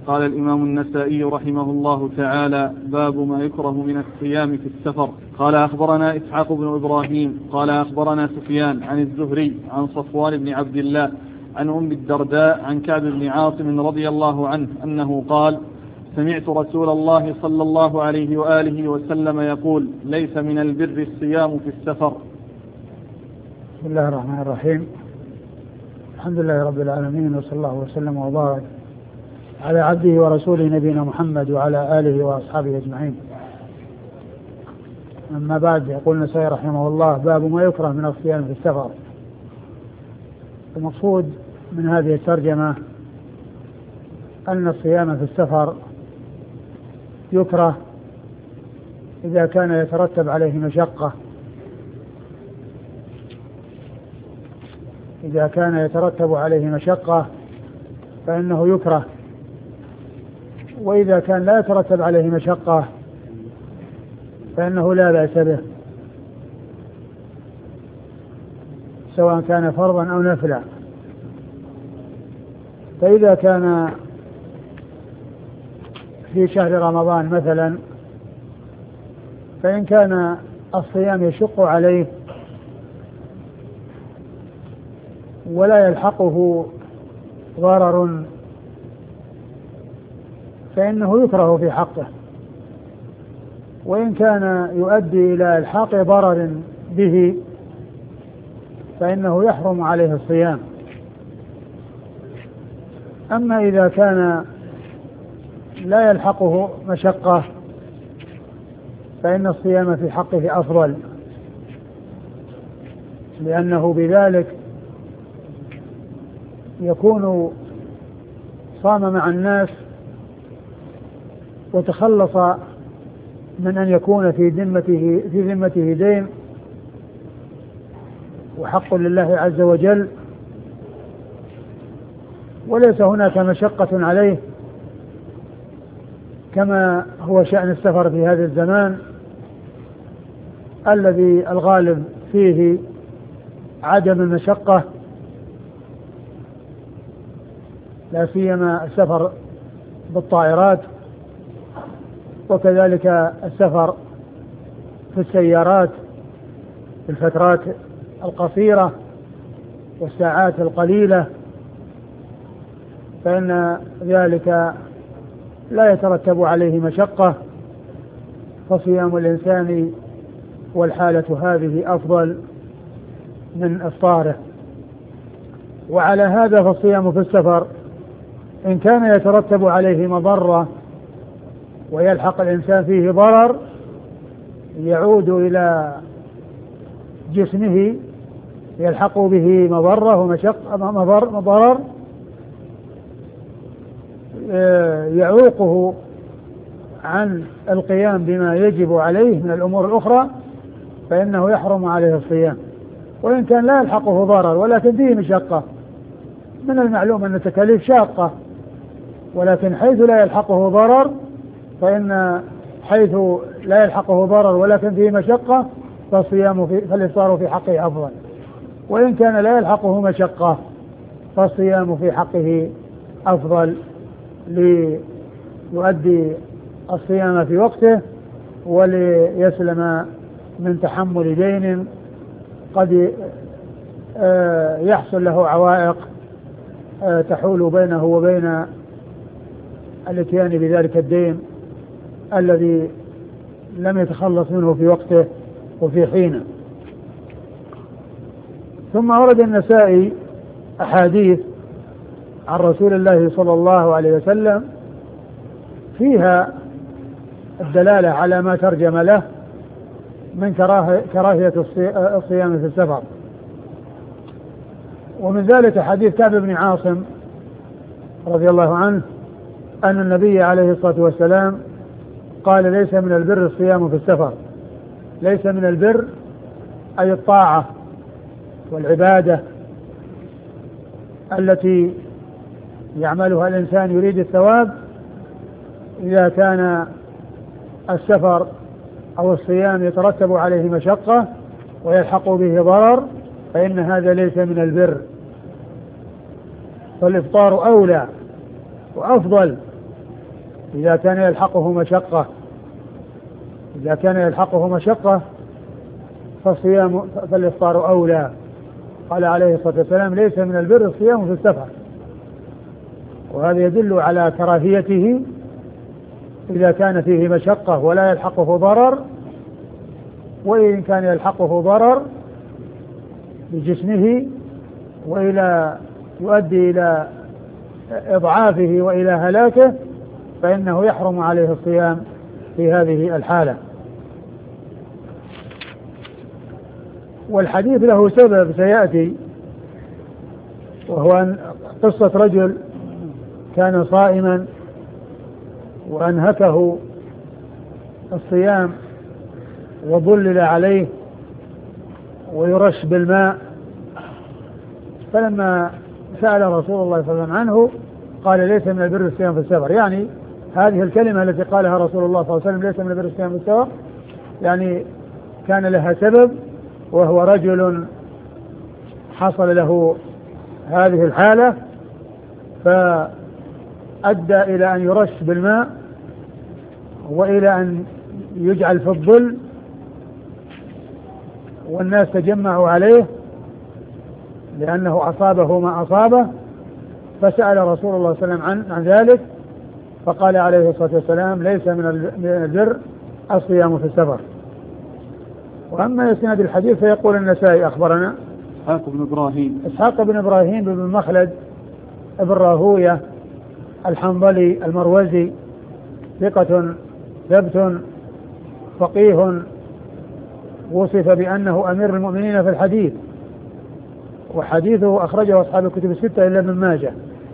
قال الإمام النسائي رحمه الله تعالى: باب ما يكره من الصيام في السفر. قال أخبرنا إسحاق بن إبراهيم قال أخبرنا سفيان عن الزهري عن صفوان بن عبد الله عن أم الدرداء عن كعب بن عاصم رضي الله عنه أنه قال: سمعت رسول الله صلى الله عليه وآله وسلم يقول: ليس من البر الصيام في السفر. بسم الله الرحمن الرحيم. الحمد لله رب العالمين، وصلى الله وسلم وبارك على عبده ورسوله نبينا محمد وعلى آله وأصحابه أجمعين. أما بعد، يقول النسائي رحمه الله: باب ما يكره من الصيام في السفر. المقصود من هذه الترجمة أن الصيام في السفر يكره إذا كان يترتب عليه مشقة، إذا كان يترتب عليه مشقة فإنه يكره، وإذا كان لا يترتب عليه مشقة فإنه لا بأس به، سواء كان فرضا أو نفلا. فإذا كان في شهر رمضان مثلا، فإن كان الصيام يشق عليه ولا يلحقه ضرر فإنه يكره في حقه، وإن كان يؤدي إلى إلحاق ضرر به فإنه يحرم عليه الصيام. أما إذا كان لا يلحقه مشقة فإن الصيام في حقه أفضل، لأنه بذلك يكون صام مع الناس وتخلص من أن يكون في ذمته دين وحق لله عز وجل، وليس هناك مشقة عليه كما هو شأن السفر في هذا الزمان الذي الغالب فيه عدم المشقة، لا سيما السفر بالطائرات، وكذلك السفر في السيارات في الفترات القصيرة والساعات القليلة، فإن ذلك لا يترتب عليه مشقة، فصيام الإنسان والحالة هذه أفضل من إفطاره. وعلى هذا فالصيام في السفر إن كان يترتب عليه مضرة ويلحق الإنسان فيه ضرر يعود إلى جسمه يلحق به مضرة وضرر يعوقه عن القيام بما يجب عليه من الأمور الأخرى، فإنه يحرم عليه الصيام. وإن كان لا يلحقه ضرر ولكن فيه مشقة، من المعلوم أن التكاليف شاقة، ولكن حيث لا يلحقه ضرر حيث لا يلحقه ضرر ولكن فيه مشقة فالإفطار في حقه أفضل. وإن كان لا يلحقه مشقة فالصيام في حقه أفضل، ليؤدي الصيام في وقته وليسلم من تحمل دين قد يحصل له عوائق تحول بينه وبين الاتيان بذلك الدين الذي لم يتخلص منه في وقته وفي حينه. ثم ورد النسائي أحاديث عن رسول الله صلى الله عليه وسلم فيها الدلالة على ما ترجم له من كراهية الصيام في السفر. ومن ذلك حديث كعب بن عاصم رضي الله عنه أن النبي عليه الصلاة والسلام قال: ليس من البر الصيام في السفر. ليس من البر أي الطاعة والعبادة التي يعملها الإنسان يريد الثواب، إذا كان السفر أو الصيام يترتب عليه مشقة ويلحق به ضرر فإن هذا ليس من البر، فالإفطار أولى وأفضل إذا كان يلحقه مشقة فالإفطار أولى. قال عليه الصلاة والسلام ليس من البر الصيام في السفر، وهذا يدل على كراهيته إذا كان فيه مشقة ولا يلحقه ضرر، وإن كان يلحقه ضرر بجسمه وإلى يؤدي إلى إضعافه وإلى هلاكه فإنه يحرم عليه الصيام في هذه الحالة. والحديث له سبب سيأتي، وهو قصة رجل كان صائما وأنهكه الصيام وظلل عليه ويرش بالماء، فلما سأل رسول الله صلى الله عليه وسلم عنه قال ليس من البر الصيام في السفر. يعني هذه الكلمة التي قالها رسول الله صلى الله عليه وسلم ليس من البر الصيام في السفر يعني كان لها سبب، وهو رجل حصل له هذه الحالة فأدى إلى أن يرش بالماء وإلى أن يجعل في الظل والناس تجمعوا عليه لأنه أصابه ما أصابه، فسأل رسول الله صلى الله عليه وسلم عن ذلك فقال عليه الصلاة والسلام ليس من البر الصيام في السفر. وأما إسناد الحديث فيقول النسائي أخبرنا إسحاق بن إبراهيم بن مخلد ابن راهوية الحنظلي المروزي ثقة ثبت فقيه، وصف بأنه أمير المؤمنين في الحديث، وحديثه أخرجه أصحاب الكتب الستة إلا ابن ماجه.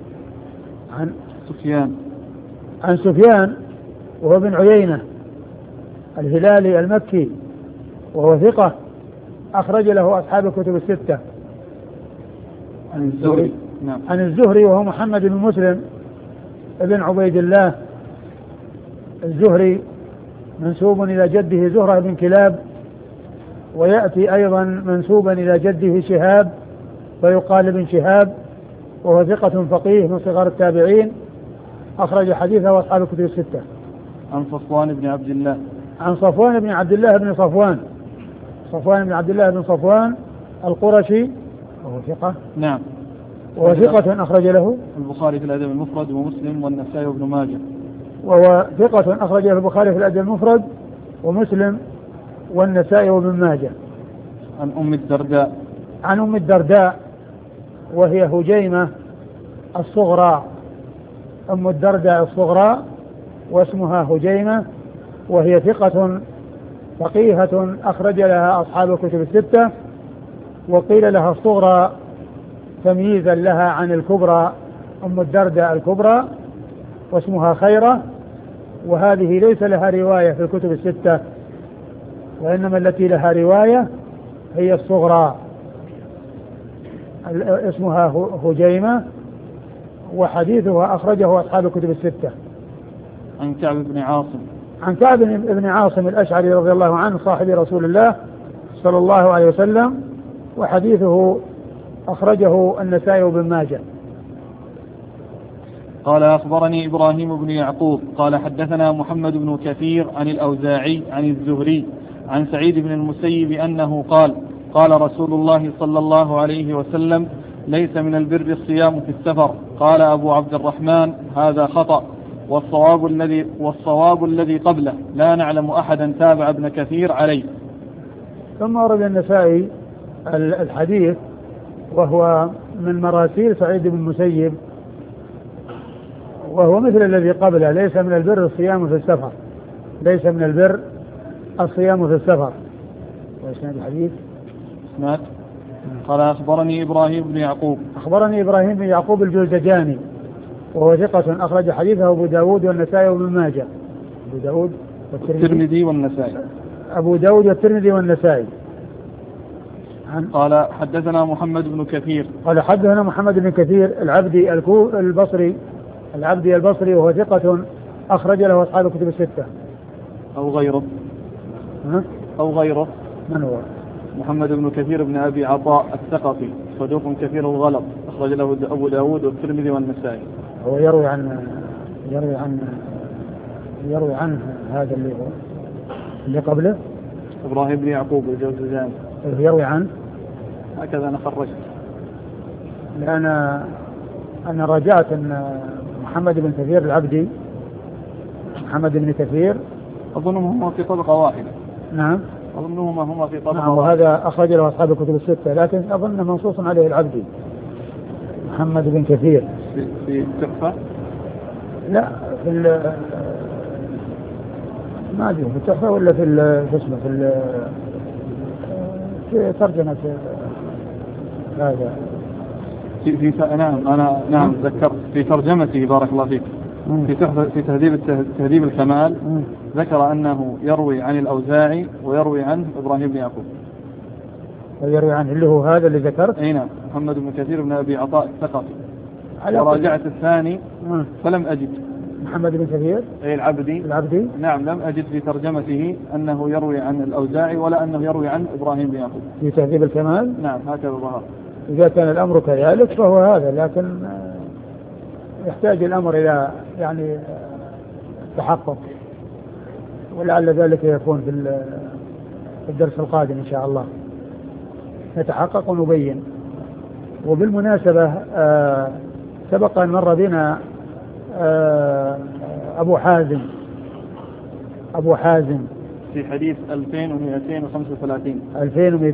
عن سفيان وهو ابن عيينة الهلالي المكي وهو ثقة أخرج له أصحاب الكتب الستة. عن الزهري وهو محمد بن مسلم ابن عبيد الله الزهري منسوب إلى جده زهرة بن كلاب، ويأتي أيضا منسوبا إلى جده شهاب فيقال ابن شهاب، وهو ثقة فقيه من صغار التابعين أخرج حديثه أصحاب الكتب الستة. عن صفوان بن عبد الله بن عبد الله بن صفوان القرشي وهو ثقة. نعم. وهو ثقة أخرج له البخاري في الأدب المفرد ومسلم والنسائي وابن ماجه. وهو ثقة أخرج له البخاري في الأدب المفرد ومسلم والنسائي وابن ماجه. عن أم الدرداء وهي هجيمة الصغرى، أم الدرداء الصغرى واسمها هجيمة، وهي ثقة فقيهة أخرج لها أصحاب الكتب الستة، وقيل لها الصغرى تمييزا لها عن الكبرى، أم الدرداء الكبرى واسمها خيرة، وهذه ليس لها رواية في الكتب الستة، وإنما التي لها رواية هي الصغرى اسمها هجيمة، وحديثها أخرجه أصحاب الكتب الستة. عن كعب بن عاصم الأشعري رضي الله عنه صاحب رسول الله صلى الله عليه وسلم، وحديثه أخرجه النسائي وابن ماجه. قال أخبرني إبراهيم بن يعقوب قال حدثنا محمد بن كثير عن الأوزاعي عن الزهري عن سعيد بن المسيب أنه قال رسول الله صلى الله عليه وسلم ليس من البر الصيام في السفر. قال أبو عبد الرحمن هذا خطأ، والصواب الذي قبله لا نعلم أحدا تابع ابن كثير عليه. ثم ورد النسائي الحديث وهو من مراسيل سعيد بن المسيب، وهو مثل الذي قبله ليس من البر الصيام في السفر، ليس من البر الصيام في السفر. وإسناد الحديث قال أخبرني إبراهيم بن يعقوب الجلدجاني وهو ثقة أخرج حديثه أبو داود والنسائي وابن ماجه. أبو داود والترمذي والنسائي. قال حدثنا محمد بن كثير العبدي البصري وهو ثقة أخرج له أصحاب الكتب الستة. أو غيره. من هو؟ محمد بن كثير بن أبي عطاء الثقفي صدوق كثير الغلط أخرج له أبو داود والترمذي والنسائي. هو يروي يروي عنه هذا اللي قبله إبراهيم بن يعقوب الجوزجاني يروي عنه هكذا أنا خرجت. لأن أنا رجعت أن محمد بن كثير العبدي محمد بن كثير أظنهم هما في طبقة واحدة. نعم أظنهما هما في طبقة نعم، وهذا أخرج له أصحاب الكتب الستة، لكن أظن منصوص عليه العبدي محمد بن كثير في التحفة. لا في ما أدري في التحفة ولا في اسمه في ترجمة هذا نعم أنا نعم ذكرت في ترجمته بارك الله فيك في تهذيب الكمال ذكر أنه يروي عن الأوزاعي ويروي عنه إبراهيم بن يعقوب ويروي عنه اللي هو هذا اللي ذكرت. أي نعم محمد بن كثير بن أبي عطاء الثقفي. وراجعت الثاني فلم أجد محمد بن كثير أي العبدي نعم لم أجد في ترجمته أنه يروي عن الأوزاعي ولا أنه يروي عن إبراهيم بن يعقوب في تهذيب الكمال. نعم هكذا ظهر. إذا كان الأمر كذلك فهو هذا، لكن يحتاج الأمر إلى يعني تحقق، ولعل ذلك يكون في الدرس القادم إن شاء الله نتحقق ونبين. وبالمناسبة سبق أن مر بنا أبو حازم في حديث 2235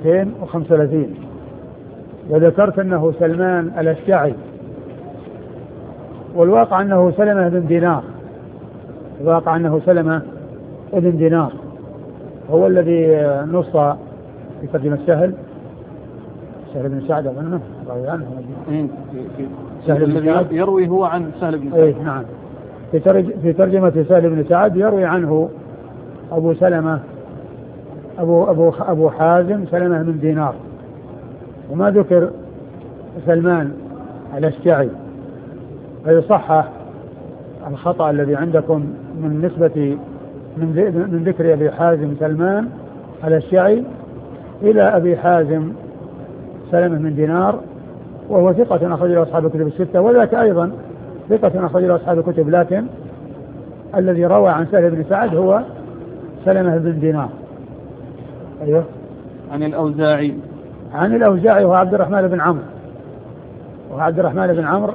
وذكرت أنه سلمان الأشجعي، والواقع أنه سلمة بن دينار هو الذي نص في ترجمة سهل بن سعد أظنه روي عنه سهل بن سعد يروي هو عن سهل بن سعد. نعم في ترجمة سهل بن سعد يروي عنه أبو سلمة أبو حازم سلمة بن دينار، وما ذكر سلمان الأشجعي، فيصحح الخطأ الذي عندكم من نسبة من ذكر أبي حازم سلمان الأشجعي إلى أبي حازم سلمة بن دينار، وهو ثقة أخرج له أصحاب الكتب الستة، وذاك أيضا ثقة أخرج له أصحاب الكتب، لكن الذي روى عن سهل بن سعد هو سلمة بن دينار. أيوه عن الأوزاعي وهو عبد الرحمن بن عمرو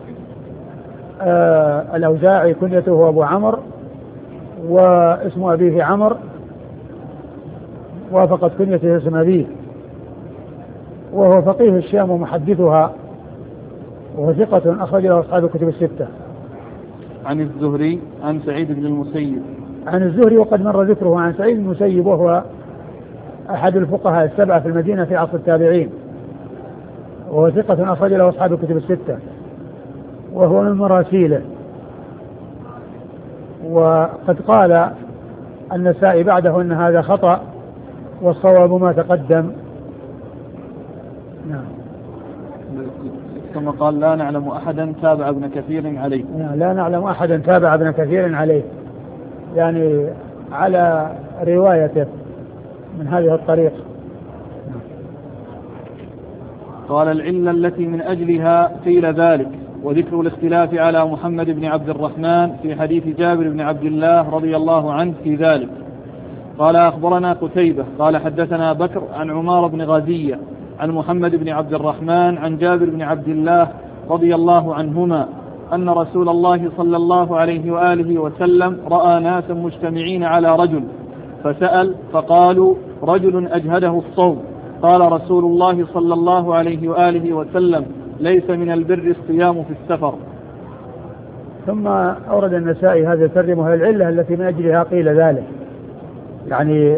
الأوزاعي كنيته هو أبو عمرو واسم أبيه عمرو، وافقت كنيته اسم أبيه، وهو فقيه الشام ومحدثها، وهو ثقة أخرج له أصحاب الكتب الستة. عن الزهري عن سعيد بن المسيب. عن الزهري وقد مر ذكره عن سعيد بن المسيب، وهو أحد الفقهاء السبعة في المدينة في عصر التابعين، وهو ثقة أخرج له أصحاب الكتب الستة، وهو من مراسيله. وقد قال النسائي بعده أن هذا خطأ والصواب ما تقدم. نعم. ثم قال لا نعلم أحدا تابع ابن كثير عليه. لا نعلم أحدا تابع ابن كثير عليه، يعني على روايته من هذه الطريق. قال العلة التي من أجلها قيل ذلك، وذكر الاختلاف على محمد بن عبد الرحمن في حديث جابر بن عبد الله رضي الله عنه في ذلك. قال أخبرنا قتيبة قال حدثنا بكر عن عمار بن غازية عن محمد بن عبد الرحمن عن جابر بن عبد الله رضي الله عنهما أن رسول الله صلى الله عليه وآله وسلم رأى ناسا مجتمعين على رجل فسأل فقالوا رجل أجهده الصوم، قال رسول الله صلى الله عليه وآله وسلم ليس من البر الصيام في السفر. ثم أورد النسائي هذا الترجمة العلة التي من أجلها قيل ذلك، يعني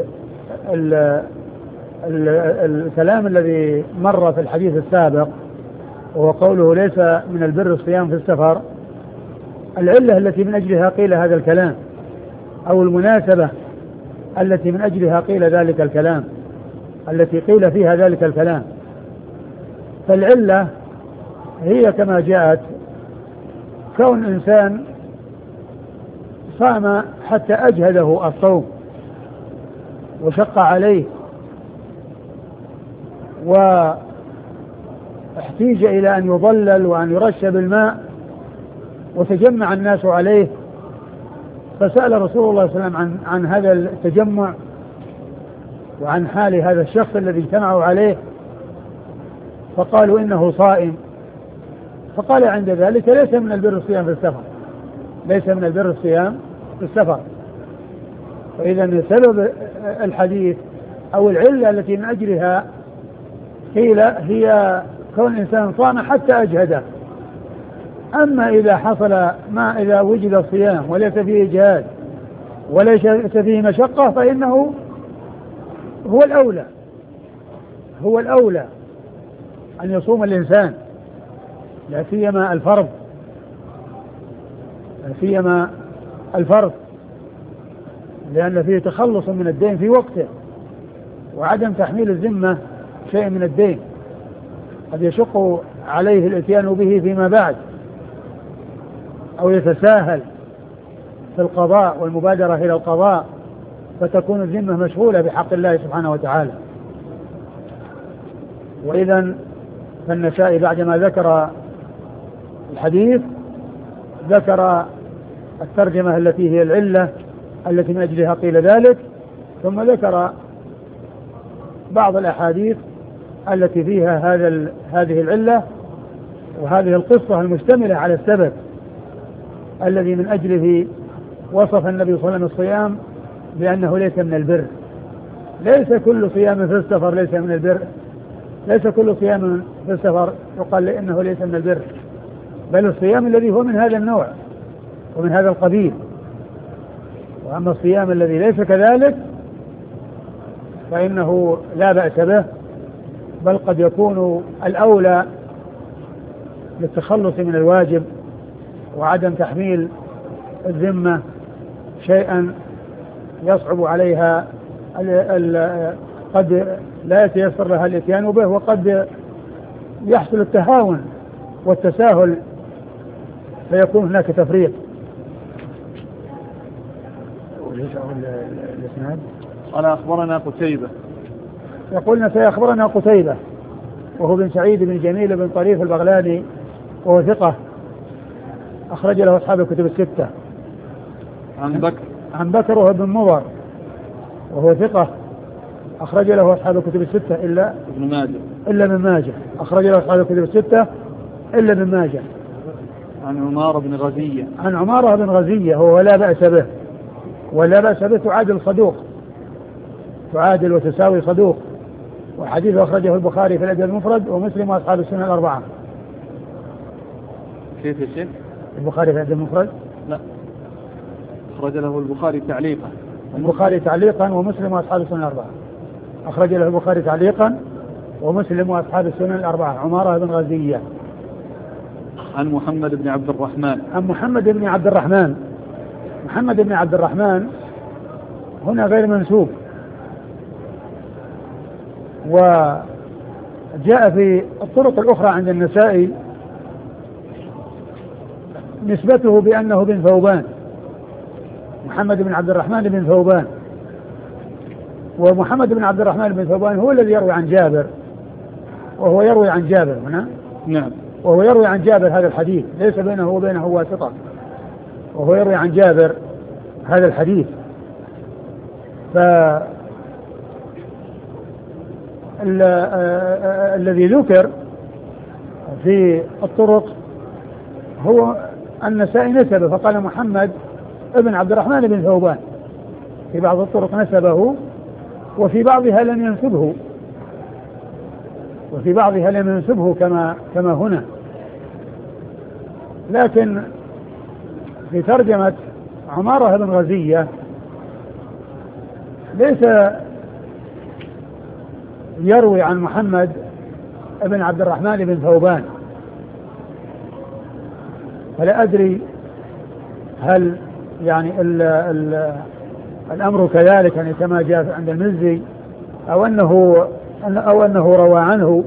الكلام الذي مر في الحديث السابق وهو قوله ليس من البر الصيام في السفر، العلة التي من أجلها قيل هذا الكلام، أو المناسبة التي من أجلها قيل ذلك الكلام، التي قيل فيها ذلك الكلام. فالعلة هي كما جاءت كون إنسان صام حتى أجهده الصوم وشق عليه واحتيج إلى أن يضلل وأن يرش بالماء وتجمع الناس عليه، فسأل رسول الله صلى الله عليه وسلم عن هذا التجمع وعن حال هذا الشخص الذي اجتمعوا عليه، فقالوا إنه صائم. فقال عند ذلك ليس من البر الصيام في السفر، ليس من البر الصيام في السفر. فإذا سبب الحديث أو العلة التي من أجلها قيل هي كون الإنسان صام حتى أجهده. أما إذا حصل ما إذا وجد الصيام وليس فيه إجهاد وليس فيه مشقة فإنه هو الأولى أن يصوم الإنسان، لا سيما الفرض، لأن فيه تخلص من الدين في وقته وعدم تحميل الذمة شيء من الدين قد يشق عليه الاتيان به فيما بعد أو يتساهل في القضاء والمبادرة إلى القضاء فتكون الذمة مشغولة بحق الله سبحانه وتعالى. وإذا فالنسائي بعدما ذكر الحديث ذكر الترجمة التي هي العلة التي من أجلها قيل ذلك، ثم ذكر بعض الأحاديث التي فيها هذه العلة وهذه القصة المشتملة على السبب الذي من أجله وصف النبي صلى الله عليه وسلم الصيام بأنه ليس من البر. ليس كل صيام في السفر ليس من البر، ليس كل صيام في السفر يقال إنه ليس من البر، بل الصيام الذي هو من هذا النوع ومن هذا القبيل. وأما الصيام الذي ليس كذلك فإنه لا بأس به، بل قد يكون الأولى للتخلص من الواجب وعدم تحميل الذمة شيئا يصعب عليها قد لا يتيسر لها الاتيان به، وقد يحصل التهاون والتساهل فيكون هناك تفريط. قال أخبرنا قتيبة، يقولنا سيخبرنا قتيبة وهو بن سعيد بن جميل بن طريف البغلاني وهو ثقة أخرج له أصحاب الكتب الستة. عن بكر وهو بن مضر وهو ثقة أخرج له أصحاب الكتب الستة إلا ابن ماجه أخرج له أصحاب الكتب الستة إلا ابن ماجه. عن عمارة بن غزية هو لا بأس به، ولا بأس به تعادل وتساوي صدوق، وحديث أخرجه البخاري في الأدب المفرد ومسلم وأصحاب السنن الأربعة. كيف يا شيخ؟ البخاري في الأدب المفرد؟ لا، أخرج له البخاري تعليقا. البخاري تعليقا ومسلم وأصحاب السنن الأربعة. أخرج له البخاري تعليقا ومسلم وأصحاب السنن الأربعة. عمارة بن غزية. عن محمد بن عبد الرحمن. محمد بن عبد الرحمن هنا غير منسوب، وجاء في الطرق الأخرى عند النسائي نسبته بأنه بن ثوبان، محمد بن عبد الرحمن بن ثوبان. ومحمد بن عبد الرحمن بن ثوبان هو الذي يروي عن جابر، وهو يروي عن جابر هنا. نعم. وهو يروي عن جابر هذا الحديث، ليس بينه وبينه واسطة، وهو يروي عن جابر هذا الحديث. الذي ذكر في الطرق هو النسائي نسبه فقال محمد ابن عبد الرحمن بن ثوبان، في بعض الطرق نسبه وفي بعضها لم ينسبه كما هنا. لكن في ترجمة عمارة بن غزية ليس يروي عن محمد ابن عبد الرحمن بن ثوبان، فلا أدري هل يعني الأمر كذلك يعني كما جاء عند المزي أو أنه روى عنه.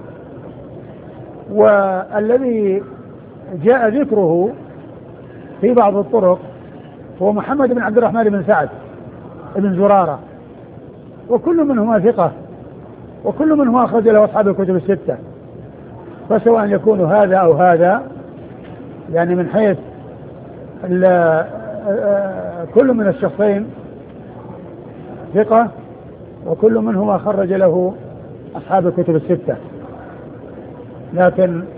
والذي جاء ذكره في بعض الطرق هو محمد بن عبد الرحمن بن سعد بن زرارة، وكل منهما ثقة، وكل منهما أخرج له أصحاب الكتب الستة. فسواء يكون هذا أو هذا يعني من حيث كل من الشخصين ثقة، وكل منهما خرج له أصحاب الكتب الستة. لكن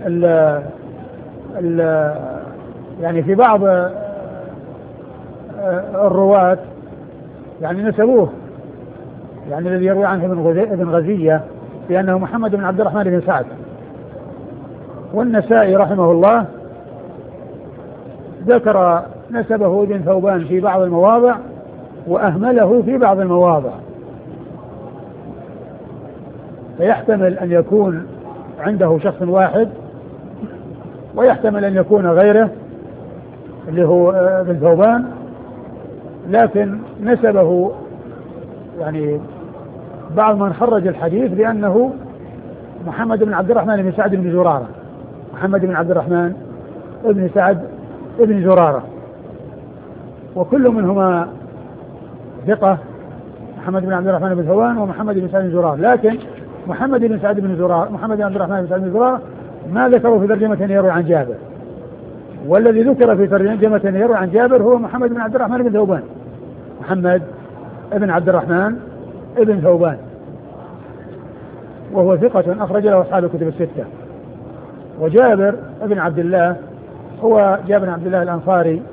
يعني في بعض الرواة يعني نسبوه، يعني الذي يروي عنه ابن غزية بأنه محمد بن عبد الرحمن بن سعد. والنسائي رحمه الله ذكر نسبه ابن ثوبان في بعض المواضع وأهمله في بعض المواضع، فيحتمل أن يكون عنده شخص واحد، ويحتمل أن يكون غيره اللي هو ابن ثوبان، لكن نسبه يعني بعض من خرج الحديث بأنه محمد بن عبد الرحمن بن سعد بن زرارة، محمد بن عبد الرحمن بن سعد بن زرارة، وكل منهما ثقة، محمد بن عبد الرحمن بن ثوبان ومحمد بن سعد بن زرارة. لكن محمد بن سعد بن زرارة، محمد بن عبد الرحمن بن سعد بن زرارة ما ذكروا في ترجمة يروي عن جابر، والذي ذكر في ترجمة يروي عن جابر هو محمد بن عبد الرحمن بن ثوبان، محمد بن عبد الرحمن بن ثوبان، وهو ثقة أخرج له أصحاب الكتب الستة. وجابر بن عبد الله هو جابر بن عبد الله الأنصاري،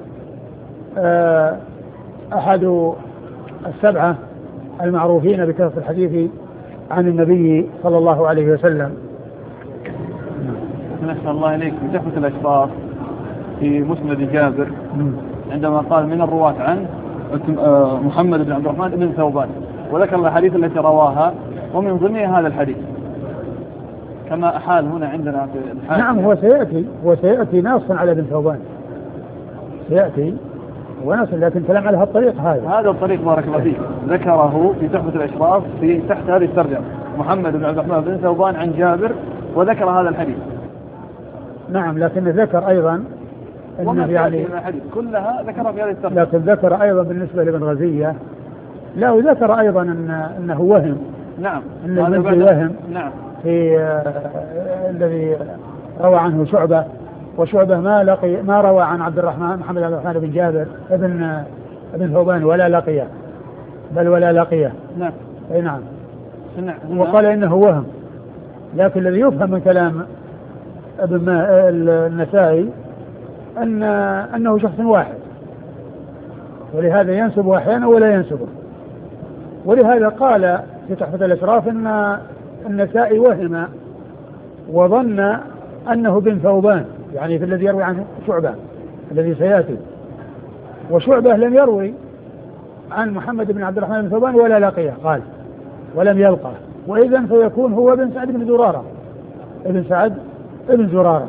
أحد السبعة المعروفين بكثرة الحديث عن النبي صلى الله عليه وسلم. نسأل الله إليك بتحفة الأشراف في مسند جابر عندما قال من الرواة عنه محمد بن عبد الرحمن بن ثوبان، وذكر الحديث التي رواها ومن ضمنها هذا الحديث كما أحال هنا عندنا في الحاكم. نعم، هو سيأتي ناصا على ابن ثوبان، سيأتي ونص، لكن كلام على هالطريق هذا الطريق بارك الله فيك ذكره في تحفة الأشراف في تحت هذه الترجمة محمد بن عبد الرحمن بن ثوبان عن جابر، وذكر هذا الحديث. نعم، لكن ذكر أيضا أنه يعني الحديث كلها ذكر في هذه الترجمة، لكن ذكر أيضا بالنسبة لابن غزية، لا وذكر أيضا أنه وهم. نعم، أن المزي وهم. نعم، في الذي روى عنه شعبة، وشعبة ما روى عن عبد الرحمن محمد عبد الرحمن بن جابر ابن ثوبان ولا لقيه، بل ولا لقيه. نعم، اي نعم. وقال انه وهم، لكن الذي يفهم من كلام ابن النسائي انه شخص واحد، ولهذا ينسب احيانا ولا ينسبه. ولهذا قال في تحفة الأشراف ان النسائي وهم وظن أنه بن ثوبان، يعني في الذي يروي عنه شعبة الذي سيأتي، وشعبة لم يروي عن محمد بن عبد الرحمن بن ثوبان ولا لقيه، قال ولم يلقى، وإذن فيكون هو بن سعد بن زرارة، ابن سعد بن زرارة.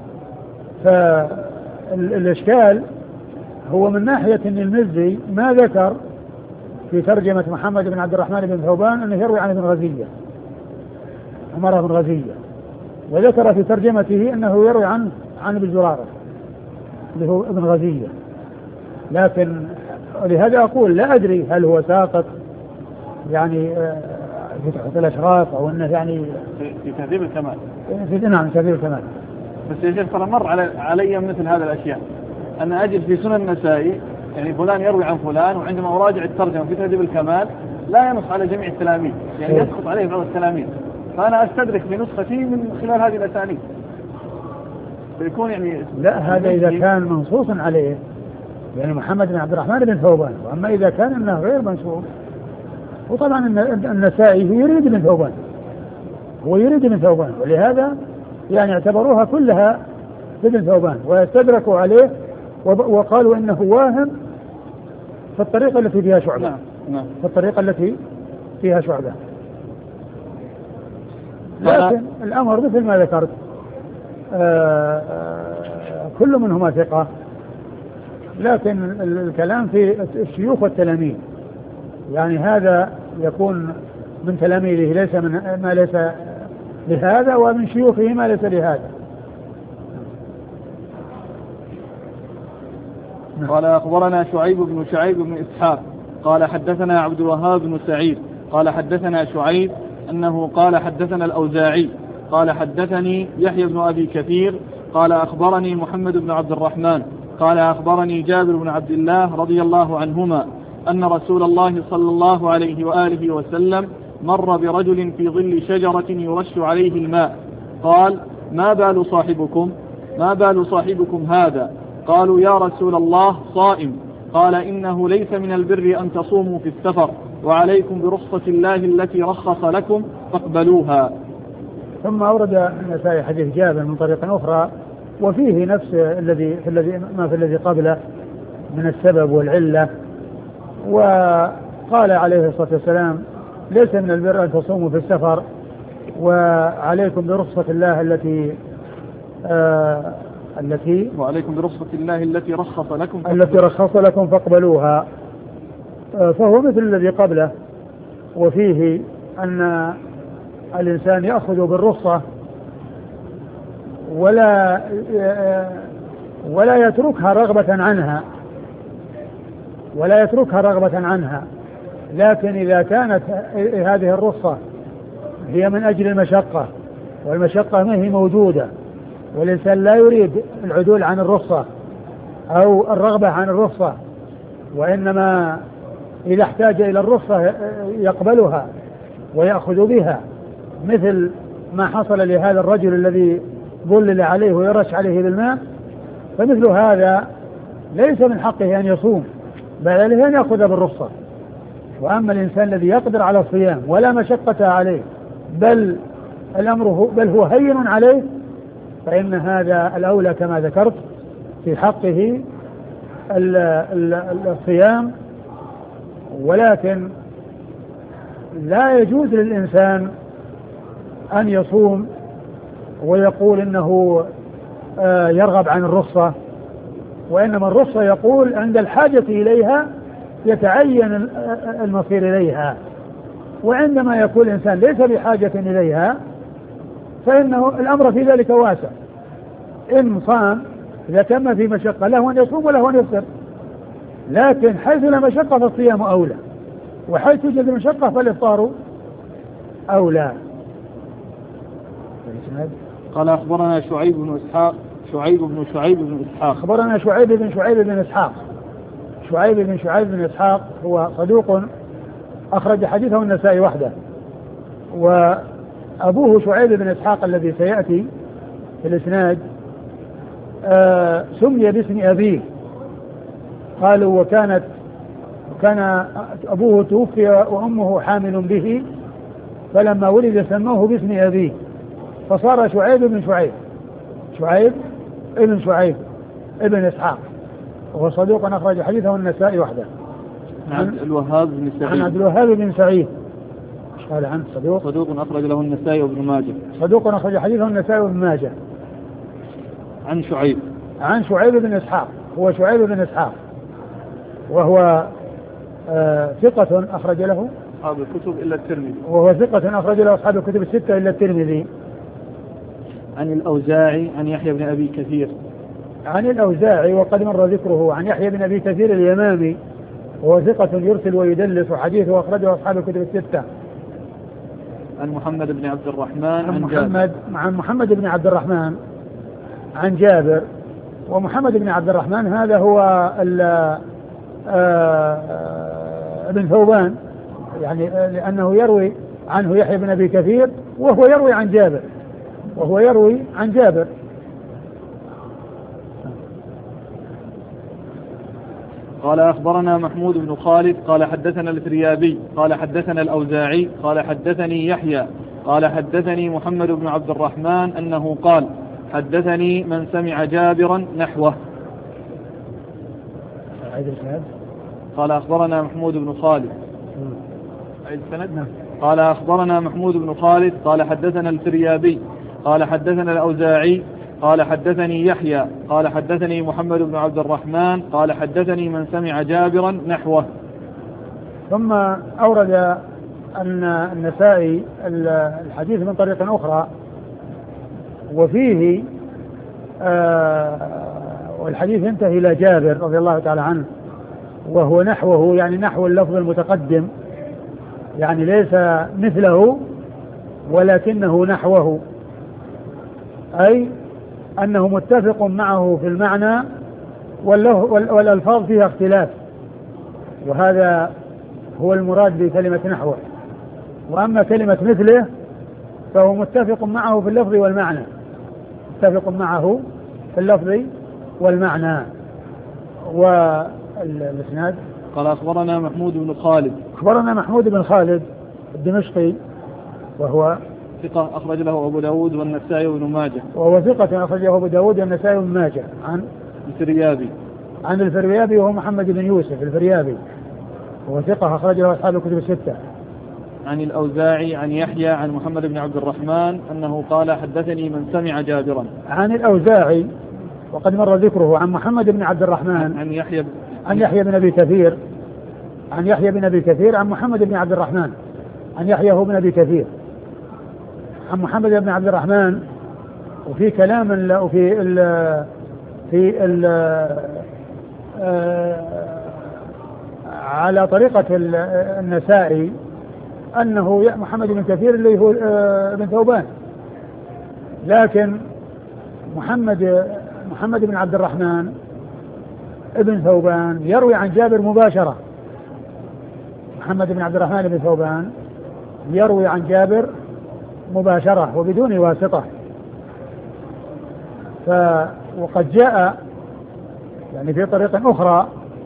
فالإشكال هو من ناحية أن المزي ما ذكر في ترجمة محمد بن عبد الرحمن بن ثوبان أنه يروي عن ابن غزية، عمر بن غزية، وذكر في ترجمته أنه يروي عن ابن زرارة اللي هو ابن غزية. لكن لهذا أقول لا أدري هل هو ساقط يعني في تحفة الأشراف أو أنه يعني في تهذيب الكمال. نعم، تهذيب الكمال. بس يا شيخ ترى مر علي مثل هذا الأشياء، أن أجد في سنن النسائي يعني فلان يروي عن فلان، وعندما أراجع الترجمة في تهذيب الكمال لا ينص على جميع التلاميذ، يعني يسقط عليه بعض التلاميذ، فأنا أستدرك بنسختي من خلال هذه الأسانيد، فيكون يعني لا، هذا إذا كان منصوص عليه يعني محمد بن عبد الرحمن بن ثوبان. وأما إذا كان أنه غير منصوص، وطبعا النسائي يريد بن ثوبان، هو يريد بن ثوبان، ولهذا يعني اعتبروها كلها بن ثوبان ويستدركوا عليه وقالوا إنه واهم في الطريقة التي فيها شعبة. نعم. في الطريقة التي فيها شعبة. لكن الأمر مثل ما ذكرت كل منهما ثقة، لكن الكلام في الشيوخ والتلاميذ، يعني هذا يكون من تلاميذه ليس من ما ليس لهذا، ومن شيوخه ما ليس لهذا. قال أخبرنا شعيب بن إسحاق قال حدثنا عبد الوهاب بن سعيد قال حدثنا شعيب أنه قال حدثنا الأوزاعي قال حدثني يحيى بن أبي كثير قال أخبرني محمد بن عبد الرحمن قال أخبرني جابر بن عبد الله رضي الله عنهما أن رسول الله صلى الله عليه وآله وسلم مر برجل في ظل شجرة يرش عليه الماء، قال: ما بال صاحبكم هذا؟ قالوا: يا رسول الله صائم. قال: إنه ليس من البر أن تصوموا في السفر، وعليكم برخصة الله التي رخص لكم فاقبلوها. ثم أورد النسائي حديث جابر من طريق أخرى وفيه نفس الذي قبله من السبب والعلة، وقال عليه الصلاة والسلام: ليس من البر أن تصوموا في السفر، وعليكم برخصة الله وعليكم برخصة الله التي رخص لكم فاقبلوها. فهو مثل الذي قبله، وفيه أن الإنسان يأخذ بالرخصة ولا يتركها رغبة عنها، لكن إذا كانت هذه الرخصة هي من أجل المشقة، والمشقة ما هي موجودة، والإنسان لا يريد العدول عن الرخصة أو الرغبة عن الرخصة، وإنما إذا احتاج إلى الرخصة يقبلها ويأخذ بها، مثل ما حصل لهذا الرجل الذي ظلل عليه ويرش عليه بالماء، فمثل هذا ليس من حقه أن يصوم، بل عليه أن يأخذ بالرخصة. وأما الإنسان الذي يقدر على الصيام ولا مشقة عليه، بل هو هين عليه، فإن هذا الأولى كما ذكرت في حقه الصيام. ولكن لا يجوز للإنسان أن يصوم ويقول إنه يرغب عن الرخصة، وإنما الرخصة يقول عند الحاجة إليها يتعين المصير إليها، وعندما يكون الإنسان ليس بحاجة إليها فإنه الأمر في ذلك واسع. إن صام إذا كان في مشقة له أن يصوم وله أن يفطر، لكن حيث لا مشقة فالصيام أولى، وحيث توجد مشقة فالإفطار أولى. قال أخبرنا شعيب بن إسحاق أخبرنا شعيب بن شعيب بن إسحاق هو صدوق أخرج حديثه النسائي وحده، وأبوه شعيب بن إسحاق الذي سيأتي في الإسناد سمي باسم أبيه، قالوا وكان أبوه توفي وأمه حامل به، فلما ولد سموه باسم أبيه فصار شعيب بن شعيب ابن إسحاق، وهو صدوق أخرج حديثه النسائي وحده. عن عبد الوهاب بن سعيد قال عنه صدوق أخرج له النسائي وابن ماجه. صدوق أخرج حديثه النسائي وابن ماجه. عن شعيب بن إسحاق، هو شعيب بن إسحاق وهو ثقة أخرج له أصحاب الكتب إلا الترمذي، وهو ثقة أخرج له أصحاب الكتب الستة إلا الترمذي. عن الأوزاعي عن يحيى بن أبي كثير. عن الأوزاعي وقد مر ذكره. عن يحيى بن أبي كثير اليمامي وهو ثقة يرسل ويدلس، وحديثه أخرجه أصحاب الكتب الستة. عن محمد بن عبد الرحمن عن محمد بن عبد الرحمن عن جابر. ومحمد بن عبد الرحمن هذا هو ابن ثوبان، يعني لأنه يروي عنه يحيى بن أبي كثير وهو يروي عن جابر. قال أخبرنا محمود بن خالد قال حدثنا الفريابي قال حدثنا الأوزاعي قال حدثني يحيى قال حدثني محمد بن عبد الرحمن أنه قال حدثني من سمع جابرا نحوه. قال أخبرنا محمود بن خالد قال أخبرنا محمود بن خالد قال حدثنا الفريابي قال حدثنا الأوزاعي قال حدثني يحيى قال حدثني محمد بن عبد الرحمن قال حدثني من سمع جابرا نحوه. ثم أورد أن النسائي الحديث من طريق أخرى وفيه والحديث ينتهي إلى جابر رضي الله تعالى عنه، وهو نحوه يعني نحو اللفظ المتقدم، يعني ليس مثله ولكنه نحوه، أي أنه متفق معه في المعنى والألفاظ فيها اختلاف، وهذا هو المراد بكلمة نحوه. وأما كلمة مثله فهو متفق معه في اللفظ والمعنى، متفق معه في اللفظ والمعنى. والإسناد قال أخبرنا محمود بن خالد. أخبرنا محمود بن خالد الدمشقي وهو ثقة أخرج له أبو داود والنسائي وابن ماجه. وهو ثقة أخرجه أبو داود والنسائي وابن ماجه. عن الفريابي. عن الفريابي وهو محمد بن يوسف الفريابي، وهو ثقة أخرجه أصحاب الكتب الستة. عن الأوزاعي عن يحيى عن محمد بن عبد الرحمن أنه قال حدثني من سمع جابرا. عن الأوزاعي وقد مر ذكره. عن محمد بن عبد الرحمن عن يحيى بن أبي كثير عن يحيى بن أبي كثير عن محمد بن عبد الرحمن عن يحيى هو بن أبي كثير عن محمد بن عبد الرحمن. وفي كلام وفي ال في ال على طريقة النسائي أنه محمد بن كثير اللي هو ابن ثوبان، لكن محمد بن عبد الرحمن ابن ثوبان يروي عن جابر مباشرة. محمد بن عبد الرحمن بن ثوبان يروي عن جابر مباشرة وبدون واسطة. وقد جاء يعني في طريق أخرى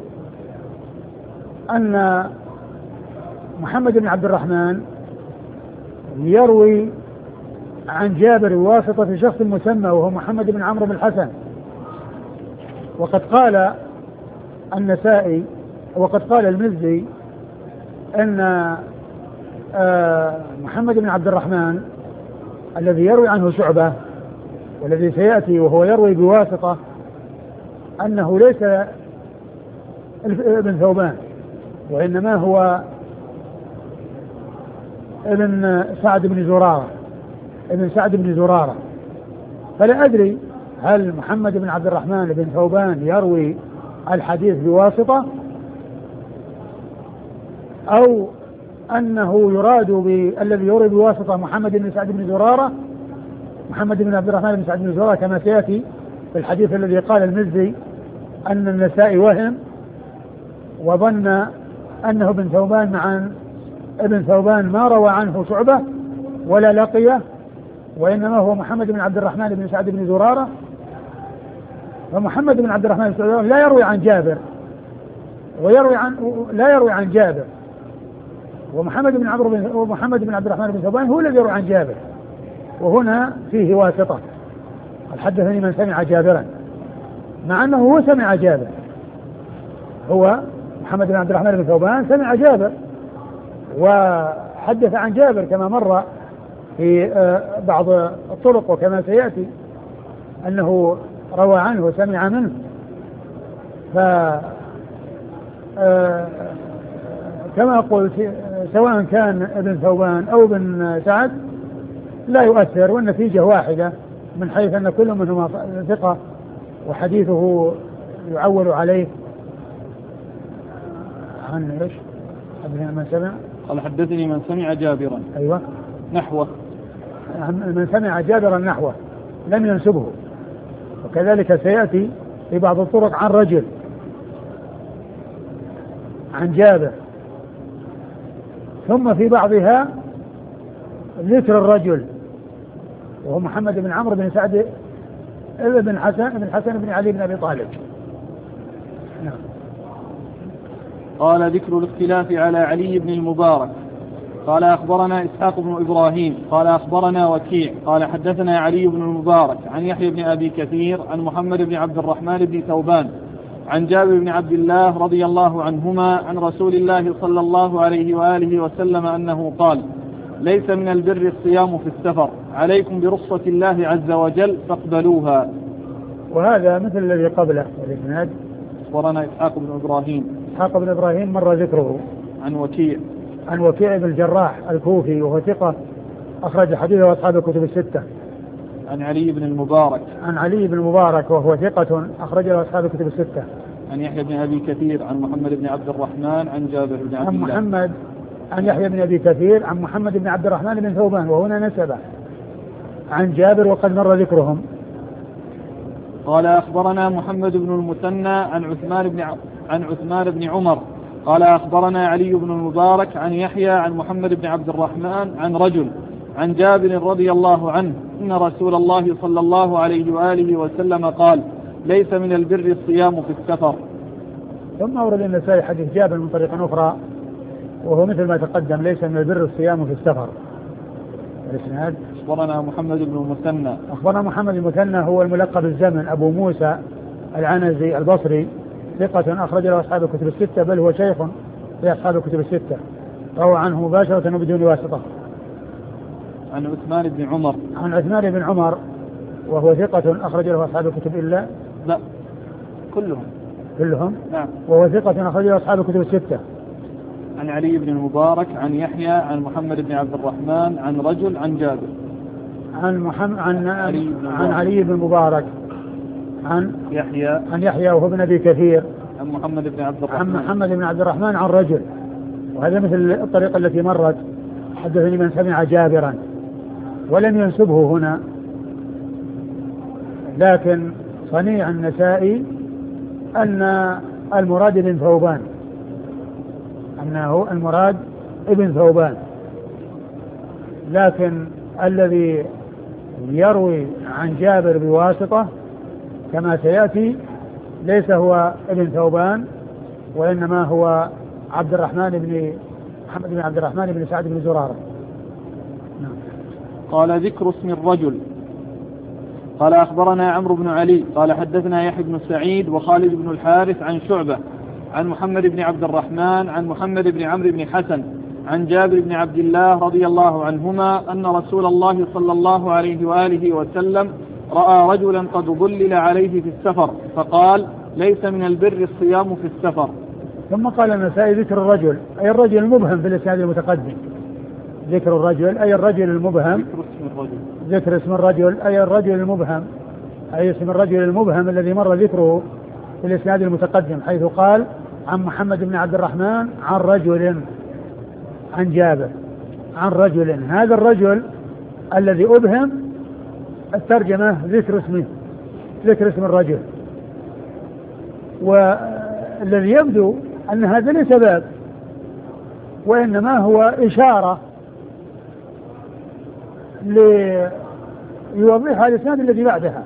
أن محمد بن عبد الرحمن يروي عن جابر بواسطة شخص مسمى وهو محمد بن عمرو بن الحسن. وقد قال النسائي وقد قال المزي أن محمد بن عبد الرحمن الذي يروي عنه شعبة والذي سيأتي وهو يروي بواسطة أنه ليس ابن ثوبان، وإنما هو ابن سعد بن زرارة. فلا أدري هل محمد بن عبد الرحمن بن ثوبان يروي الحديث بواسطة أو أنه يراد بالذي يروي بواسطة محمد بن سعد بن زرارة، محمد بن عبد الرحمن بن سعد بن زرارة، كما سيأتي في الحديث الذي قال المزي أن النسائي وهم وظن أنه ابن ثوبان، مع ابن ثوبان ما روى عنه شعبة ولا لقيه، وإنما هو محمد بن عبد الرحمن بن سعد بن زرارة. فمحمد بن عبد الرحمن بن زرارة لا يروي عن جابر لا يروي عن جابر، ومحمد بن عبد الرحمن بن ثوبان هو الذي يروي عن جابر. وهنا فيه واسطة. قد حدثني من سمع جابرا، مع أنه هو سمع جابر، هو محمد بن عبد الرحمن بن ثوبان سمع جابر وحدث عن جابر كما مر في بعض الطرق، وكما سيأتي أنه روى عنه وسمع منه. كما قلت سواء كان ابن ثوبان أو ابن سعد لا يؤثر، والنتيجة واحدة من حيث أن كل منهما ثقة وحديثه يعول عليه. عن ايش؟ من سمع؟ قال حدثني من سمع جابرا. أيوة نحوه. من سمع جابرا نحوه لم ينسبه. وكذلك سيأتي في بعض الطرق عن رجل عن جابر، ثم في بعضها ذكر الرجل وهو محمد بن عمرو بن سعد بن حسن بن علي بن أبي طالب. نعم. قال ذكر الاختلاف على علي بن المبارك. قال أخبرنا إسحاق بن إبراهيم قال أخبرنا وكيع قال حدثنا علي بن المبارك عن يحيى بن أبي كثير عن محمد بن عبد الرحمن بن ثوبان عن جابر بن عبد الله رضي الله عنهما عن رسول الله صلى الله عليه وآله وسلم أنه قال: ليس من البر الصيام في السفر، عليكم برخصة الله عز وجل فاقبلوها. وهذا مثل الذي قبله. والإسناد أخبرنا إسحاق بن إبراهيم مر ذكره. عن وكيع بن الجراح الكوفي وهو ثقة أخرج حديثه أصحاب الكتب الستة. عن علي بن المبارك وهو ثقة أخرج له أصحاب الكتب الستة. عن يحيى بن أبي كثير عن محمد بن عبد الرحمن عن جابر بن عبد الله. عن يحيى بن أبي كثير عن محمد بن عبد الرحمن بن ثوبان، وهنا نسبه عن جابر وقد مر ذكرهم. قال أخبرنا محمد بن المثنى عن عثمان بن عمر قال أخبرنا علي بن المبارك عن يحيى عن محمد بن عبد الرحمن عن رجل عن جابر رضي الله عنه إن رسول الله صلى الله عليه وآله وسلم قال ليس من البر الصيام في السفر. ثم أورد النسائي حديث جابر من طريق أخرى وهو مثل ما تقدم ليس من البر الصيام في السفر. الإسناد أخبرنا محمد بن المثنى. أخبرنا محمد المثنى هو الملقب الزمن أبو موسى العنزي البصري ثقة أخرج له أصحاب الكتب الستة بل هو شيخ في أصحاب الكتب الستة روى عنه مباشرة وبدون واسطة. عن عثمان بن عمر. عن عثمان بن عمر وهو ثقة أخرج له أصحاب الكتب إلا لا كلهم نعم. وهو ثقة أخرج له أصحاب الكتب الستة. عن علي بن المبارك عن يحيى عن محمد بن عبد الرحمن عن رجل عن جابر. عن علي بن المبارك عن يحيى وهو ابن أبي كثير عن محمد بن عبد الرحمن عن رجل. وهذا مثل الطريقة التي مرت حدثني من سمع جابرا ولم ينسبه هنا لكن صنيع النسائي أن المراد ابن ثوبان أنه المراد ابن ثوبان لكن الذي يروي عن جابر بواسطة كما سيأتي ليس هو ابن ثوبان وإنما هو محمد بن عبد الرحمن بن سعد بن زرارة. قال ذكر اسم الرجل. قال أخبرنا عمرو بن علي قال حدثنا يحيى بن سعيد وخالد بن الحارث عن شعبة عن محمد بن عبد الرحمن عن محمد بن عمرو بن حسن عن جابر بن عبد الله رضي الله عنهما أن رسول الله صلى الله عليه وآله وسلم رأى رجلا قد ظلل عليه في السفر فقال ليس من البر الصيام في السفر. ثم قال النسائي ذكر الرجل أي الرجل المبهم في الإسناد المتقدم. ذكر الرجل أي الرجل المبهم. ذكر اسم الرجل أي الرجل المبهم أي اسم الرجل المبهم الذي مر ذكره في الإسناد المتقدم حيث قال عن محمد بن عبد الرحمن عن رجل عن جابر عن رجل. هذا الرجل الذي أبهم الترجمة ذكر اسم الرجل والذي يبدو أن هذا ليس باب وإنما هو إشارة ليوضحها الإسناد الذي بعدها.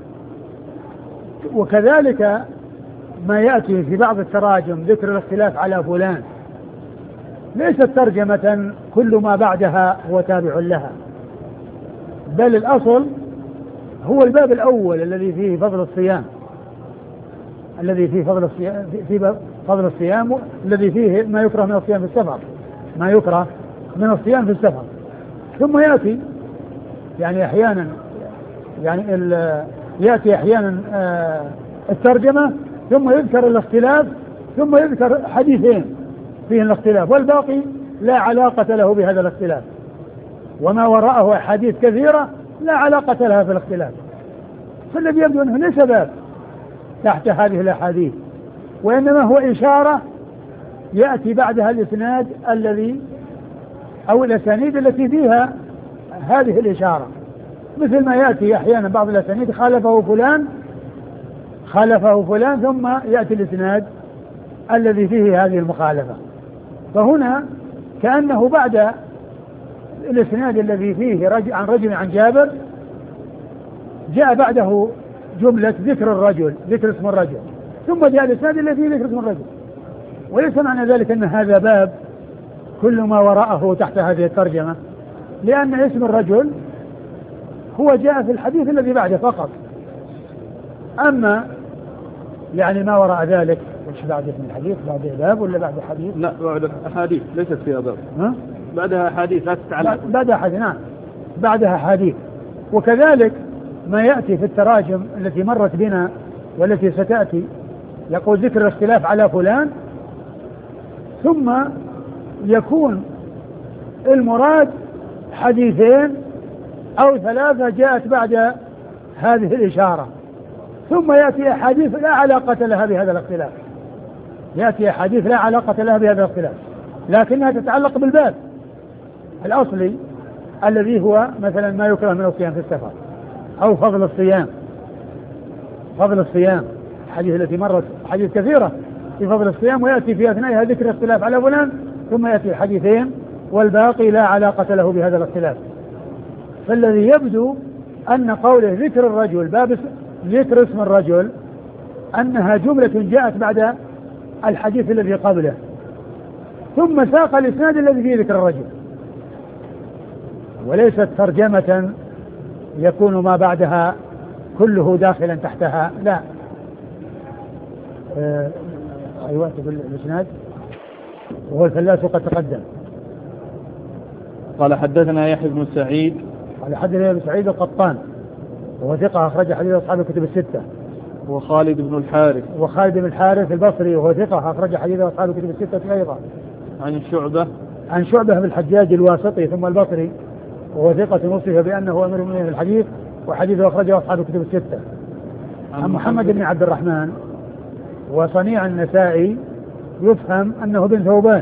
وكذلك ما يأتي في بعض التراجم ذكر الاختلاف على فلان ليست ترجمة كل ما بعدها هو تابع لها بل الأصل هو الباب الأول الذي فيه فضل الصيام الذي فيه فضل الصيام الذي فيه ما يكره من الصيام في السفر ثم يأتي يعني أحيانا يأتي أحيانا الترجمة ثم يذكر الاختلاف ثم يذكر حديثين فيه الاختلاف والباقي لا علاقة له بهذا الاختلاف وما وراءه أحاديث كثيرة لا علاقة لها في الاختلاف. فالذي يبدو أنه ليس باب تحت هذه الأحاديث وإنما هو إشارة يأتي بعدها الإسناد الذي أو الأسانيد التي فيها هذه الإشارة مثل ما يأتي أحيانا بعض الأسانيد خالفه فلان ثم يأتي الإسناد الذي فيه هذه المخالفة. فهنا كأنه بعد الإسناد الذي فيه عن رجل عن جابر جاء بعده جملة ذكر اسم الرجل ثم جاء الإسناد الذي فيه ذكر اسم الرجل وليس معنى ذلك أن هذا باب كل ما وراءه تحت هذه الترجمة لأن اسم الرجل هو جاء في الحديث الذي بعده فقط. أما يعني ما وراء ذلك وش بعد اسم الحديث بعد باب ولا بعد حديث؟ لا بعد أحاديث ليست فيها باب بعدها حديث لا تتعلق بعدها حديث نعم بعدها حديث. وكذلك ما يأتي في التراجم التي مرت بنا والتي ستأتي يقول ذكر الاختلاف على فلان ثم يكون المراد حديثين أو ثلاثة جاءت بعد هذه الإشارة ثم يأتي أحاديث لا علاقة لها بهذا الاختلاف لكنها تتعلق بالباب الأصلي الذي هو مثلا ما يكره من الصيام في السفر أو فضل الصيام فضل الصيام، الحديث التي مرت حديث كثيرة في فضل الصيام، ويأتي في أثنائها ذكر الاختلاف على فلان، ثم يأتي الحديثين والباقي لا علاقة له بهذا الاختلاف. فالذي يبدو أن قوله ذكر الرجل باب ذكر اسم الرجل أنها جملة جاءت بعد الحديث الذي قبله، ثم ساق الإسناد الذي فيه ذكر الرجل، وليست ترجمة يكون ما بعدها كله داخلا تحتها، لا. أيوة الإسناد وهو الفلاس قد تقدم. قال حدثنا يحيى بن سعيد قال حدثنا يحيى بن سعيد القطان وهو ثقة أخرج حديث أصحاب الكتب الستة. وخالد بن الحارث وخالد بن الحارث البصري وهو ثقة أخرج حديث أصحاب الكتب الستة أيضا. عن شعبة بن الحجاج الواسطي ثم البصري وهو ثقة وصف بأنه أمير المؤمنين الحديث وحديثه أخرجه أصحاب الكتب الستة. عن محمد بن عبد الرحمن وصنيع النسائي يفهم أنه بن ثوبان،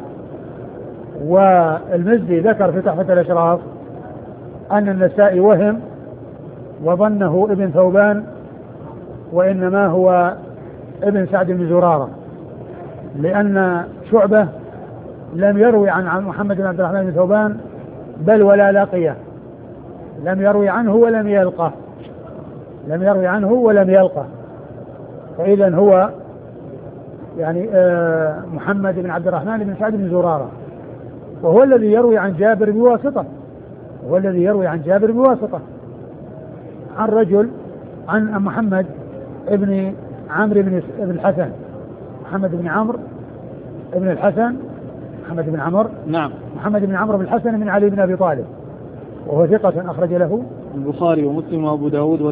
والمزي ذكر في تحفة الأشراف أن النسائي وهم وظنه ابن ثوبان وإنما هو ابن سعد بن زرارة، لأن شعبة لم يروي عن محمد بن عبد الرحمن بن ثوبان بل ولا لقيه، لم يروي عنه ولم يلقه، فإذا هو يعني محمد بن عبد الرحمن بن سعد بن زرارة، وهو الذي يروي عن جابر بواسطة، عن رجل عن محمد ابن عمرو بن الحسن، محمد بن عمرو بن الحسن، محمد بن عمرو بن الحسن من علي بن أبي طالب، وهو ثقة أخرج له البخاري ومسلم وأبو داود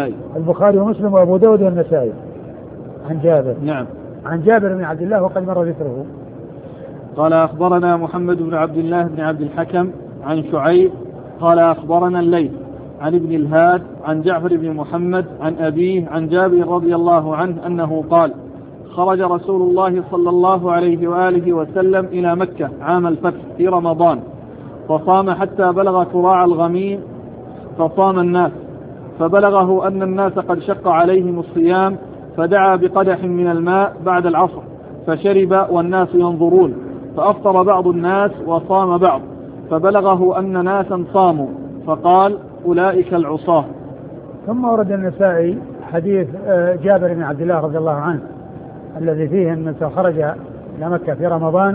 والنسائي. عن جابر. نعم. عن جابر بن عبد الله وقد مر ذكره. قال أخبرنا محمد بن عبد الله بن عبد الحكم عن شعيب قال أخبرنا الليث عن ابن الهاد عن جعفر بن محمد عن أبيه عن جابر رضي الله عنه أنه قال خرج رسول الله صلى الله عليه وآله وسلم إلى مكة عام الفتح في رمضان، فصام حتى بلغ كراع الغميم فصام الناس، فبلغه أن الناس قد شق عليهم الصيام، فدعا بقدح من الماء بعد العصر فشرب والناس ينظرون، فأفطر بعض الناس وصام بعض، فبلغه أن ناسا صاموا فقال أولئك العصاة. ثم ورد النسائي حديث جابر بن عبد الله رضي الله عنه الذي فيه أن خرج إلى مكة في رمضان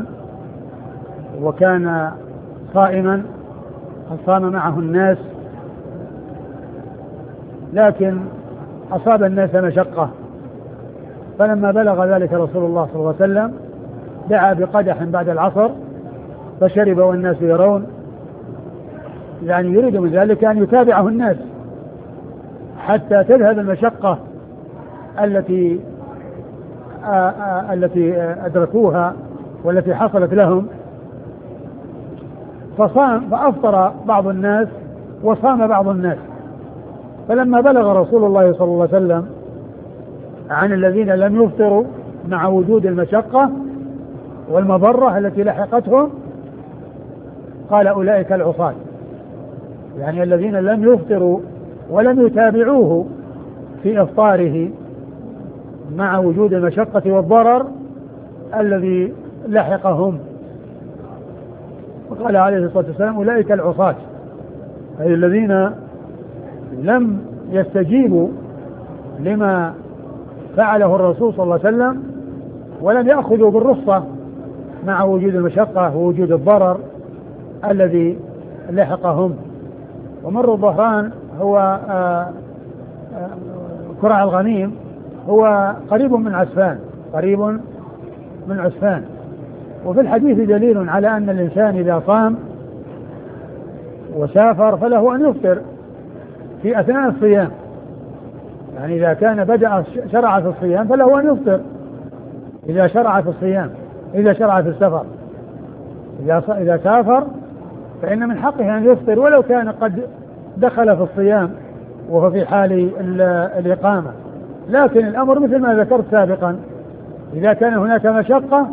وكان صائما، صام معه الناس، لكن أصاب الناس مشقة، فلما بلغ ذلك رسول الله صلى الله عليه وسلم دعا بقدح بعد العصر فشرب والناس يرون، يعني يريد من ذلك أن يتابعه الناس حتى تذهب المشقة التي أدركوها والتي حصلت لهم، فأفطر بعض الناس وصام بعض الناس. فلما بلغ رسول الله صلى الله عليه وسلم عن الذين لم يفطروا مع وجود المشقة والمضرة التي لحقتهم قال أولئك العصاة، يعني الذين لم يفطروا ولم يتابعوه في إفطاره مع وجود المشقة والضرر الذي لحقهم. وقال عليه الصلاة والسلام أولئك العصاة، أي الذين لم يستجيبوا لما فعله الرسول صلى الله عليه وسلم ولم يأخذوا بالرخصة مع وجود المشقة ووجود الضرر الذي لحقهم. ومر الظهران هو كرع الغميم هو قريب من عسفان، وفي الحديث دليل على أن الإنسان إذا صام وسافر فله أن يفطر في أثناء الصيام، يعني إذا كان شرع في الصيام فله أن يفطر إذا شرع في السفر. إذا سافر فإن من حقه أن يفطر ولو كان قد دخل في الصيام وهو في حال الإقامة، لكن الأمر مثل ما ذكرت سابقا، إذا كان هناك مشقة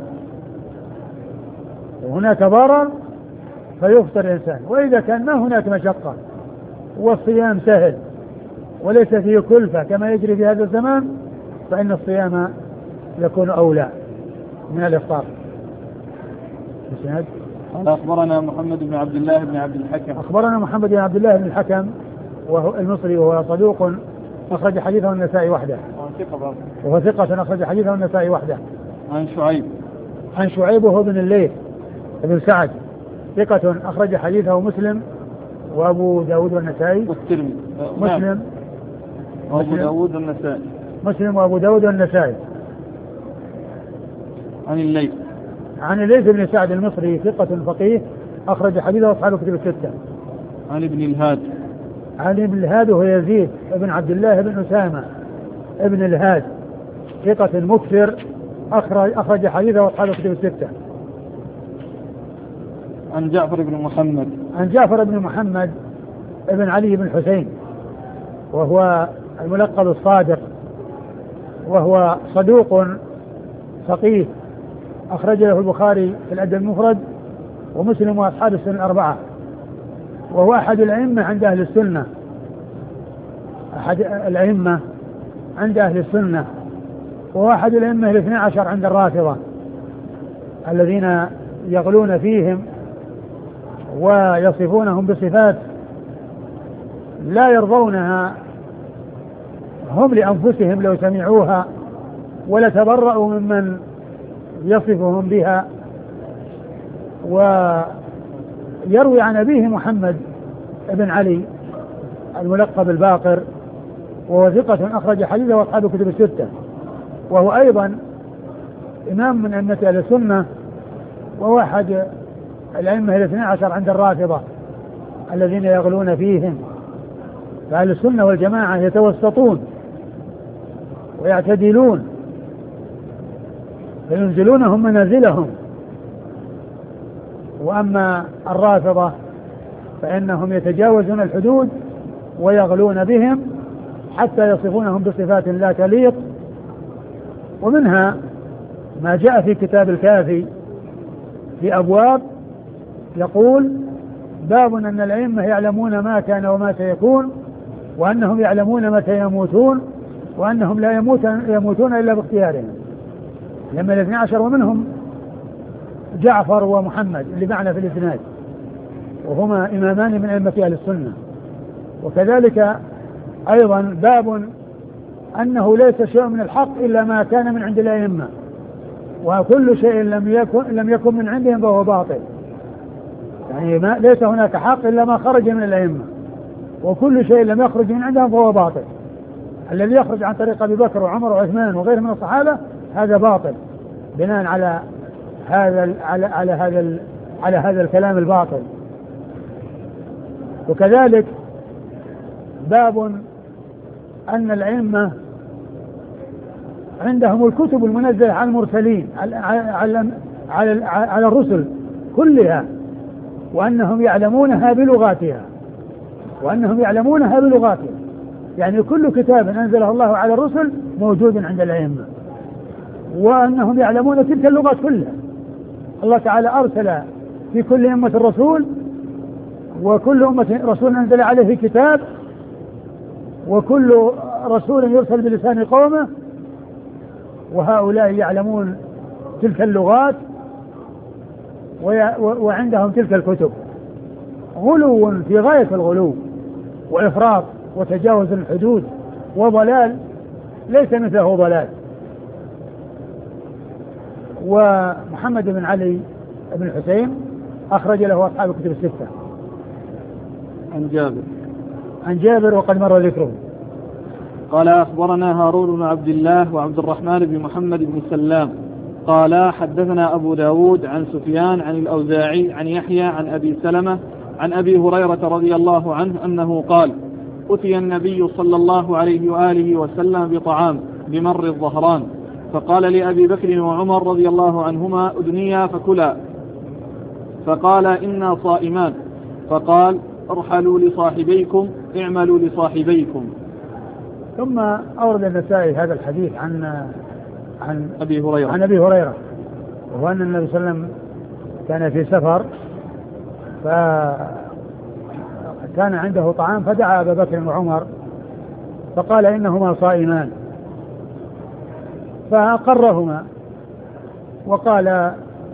وهناك ضرر فيفطر الإنسان، وإذا كان ما هناك مشقة والصيام سهل وليس فيه كلفة كما يجري في هذا الزمان فإن الصيام يكون أولى من الإفطار. قال أخبرنا محمد بن عبد الله بن عبد الحكم. أخبرنا محمد بن عبد الله بن الحكم وهو المصري وهو صدوق أخرج حديثه النسائي وحده. وهو ثقة أخرج حديثه النسائي وحده. عن شعيب وهو بن الليث بن سعد ثقة أخرج حديثه مسلم وأبو داود والنسائي والترمذي. مسلم وأبو داود والنسائي. عن الليث بن سعد المصري ثقة فقيه أخرج حديثه أصحاب الكتب الستة. عن ابن الهاد وهو يزيد بن عبد الله بن أسامة ابن الهاد ثقة مكثر أخرج حديثه أصحاب الكتب الستة. عن جعفر بن محمد ابن علي بن حسين وهو الملقب الصادق وهو صدوق فقيه أخرج له البخاري في الأدب المفرد ومسلم وأصحاب السنن الأربعة، وهو أحد الأئمة عند أهل السنة، وهو أحد الأئمة 12 عند الرافضة الذين يغلون فيهم ويصفونهم بصفات لا يرضونها هم لأنفسهم لو سمعوها، ولتبرأوا ممن يصفهم بها. ويروي عن أبيه محمد بن علي الملقب الباقر وهو ثقة أخرج حديثه وأصحاب الكتب الستة، وهو أيضا إمام من أئمة أهل السنة، وهو أحد الأئمة 12 عند الرافضة الذين يغلون فيهم. فأهل السنة والجماعة يتوسطون ويعتدلون فينزلونهم منازلهم، وأما الرافضة فإنهم يتجاوزون الحدود ويغلون بهم حتى يصفونهم بصفات لا تليق. ومنها ما جاء في كتاب الكافي في أبواب يقول: باب أن الأئمة يعلمون ما كان وما سيكون، وأنهم يعلمون متى يموتون، وأنهم لا يموتون إلا باختيارهم. لما 12 ومنهم جعفر ومحمد اللي معنا في الإسناد، وهما إمامان من أئمة أهل السنة. وكذلك أيضا باب أنه ليس شيء من الحق إلا ما كان من عند الأئمة، وكل شيء لم يكن من عندهم فهو باطل. يعني ليس هناك حق إلا ما خرج من الأئمة، وكل شيء لم يخرج من عندهم فهو باطل. الذي يخرج عن طريق أبي بكر وعمر وعثمان وغيرهم من الصحابة هذا باطل بناء على هذا الكلام الباطل. وكذلك باب أن الأئمة عندهم الكتب المنزلة على المرسلين على الرسل كلها، وأنهم يعلمونها بلغاتها يعني كل كتاب أنزله الله على الرسل موجود عند الأئمة، وأنهم يعلمون تلك اللغات كلها. الله تعالى أرسل في كل أمة رسول، وكل أمة رسول أنزل عليه كتاب، وكل رسول يرسل بلسان قومه، وهؤلاء يعلمون تلك اللغات وعندهم تلك الكتب. غلو في غاية الغلو وإفراط وتجاوز الحدود وضلال ليس مثله ضلال. ومحمد بن علي بن الحسين أخرج له أصحاب الكتب الستة. عن جابر وقد مر ذكره. قال: أخبرنا هارون بن عبد الله وعبد الرحمن بن محمد بن سلام قال: حدثنا أبو داود عن سفيان عن الأوزاعي عن يحيى عن أبي سلمة عن أبي هريرة رضي الله عنه أنه قال: أتي النبي صلى الله عليه وآله وسلم بطعام بمر الظهران، فقال لأبي بكر وعمر رضي الله عنهما: أدنيا فكلا. فقال: إنا صائمان. فقال: ارحلوا لصاحبيكم، اعملوا لصاحبيكم. ثم أورد النسائي هذا الحديث عن أبي هريرة، وهو أن النبي صلى الله عليه وسلم كان في سفر، فكان عنده طعام فدعا أبا بكر وعمر فقال إنهما صائمان، فأقرهما وقال